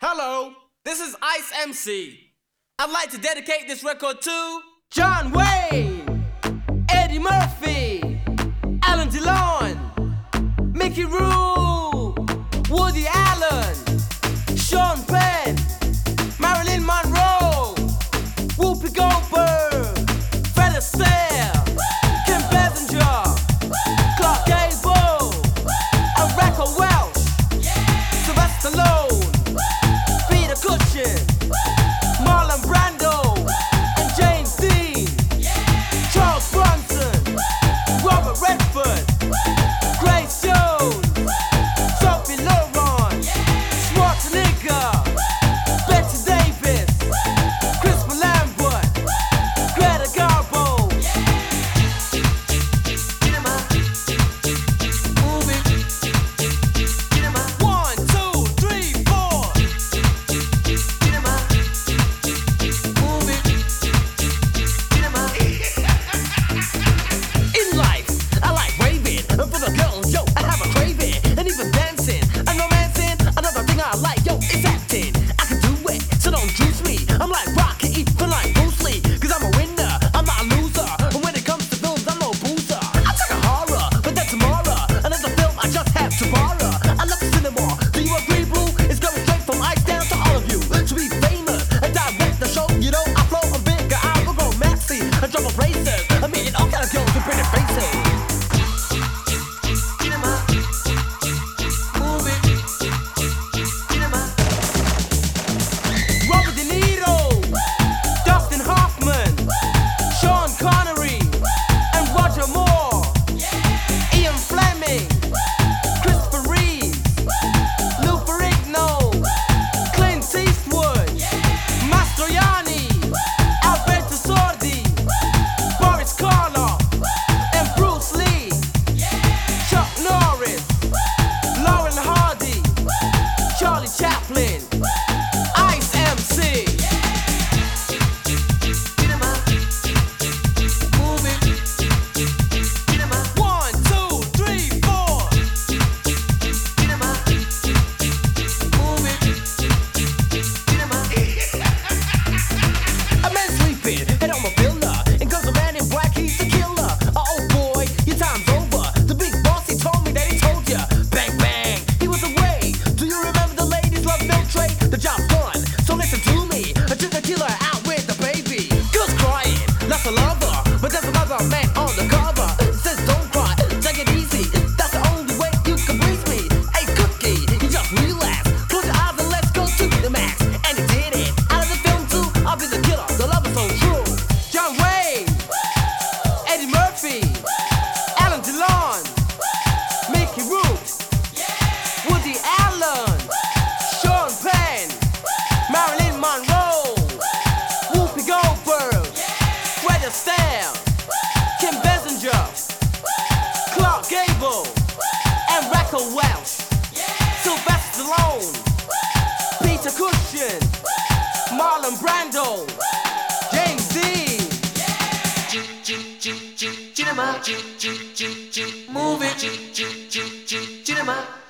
Hello, this is Ice MC. I'd like to dedicate this record to John Wayne, Eddie Murphy, Alain Delon, Mickey Rourke, Woody Allen, Sean Penn, Marilyn Monroe, Whoopi Goldberg, Fred Astaire, Kim Basinger, Clark Gable, and Raquel Welch, Sylvester Stallone, Peter Cushing, Marlon Brando, and James Dean, Charles Bronson, Robert Redford, Grace Jones, Sophie Loren, Schwarzenegger, Bette Davis, Crispin Lambert, Greta Garbo. Move it. 1, 2, 3, 4. Move it. In life, I like raving, and for the girls, yo, I have a craving, and even dancing, and romancing. Another thing I like, yo, is acting. I can do it, so don't juice me. I'm like Rocky, even like Bruce Lee, 'cause I'm a winner, I'm not a loser. And when it comes to films, I'm no boozer. I took a horror, but that's tomorrow. Another film I just have to borrow. I love the cinema. Do you agree, Blue? It's going straight from Ice down to all of you. To be famous and direct the show, you know, I flow, I'm bigger, I will go maxi and drop up races. I mean, all kind of girls with pretty faces. Move it. Robert De Niro, Dustin Hoffman, Sean Connery, and Roger Moore, Ian Fleming, Christopher Reeves, Lou Ferrigno, Clint Eastwood, Mastroianni, Alberto Sordi, Boris Karloff, and Bruce Lee, Chuck Norris, Lauren Hardy, Charlie Chaplin, Ice MC. Move it. 1, 2, 3, 4. Move it. A man sleeping, head on my pillar, and comes a man in black, he's the killer. Oh boy, your time's over. The big boss, he told me that he told ya. Bang bang, he was away. Do you remember the ladies love no trade? The job's done, so listen to me. I took the killer out with the baby. Girls crying, that's a lover, but there's another man on the cover. Says don't cry, take it easy. That's the only way you can breathe me. Hey Cookie, you just relax. Close your eyes and let's go to the max. And he did it. Out of the film too, I'll be the killer. The love is so true. John Wayne, Eddie Murphy, Alain Delon, Mickey Rourke, Woody Allen, Sean Penn, Marilyn Monroe, Whoopi Goldberg, Fred Astaire, Kim Basinger, Clark Gable, and Raquel Welch, Sylvester Stallone, Peter Cushing, Marlon Brando, James Dean. Move it.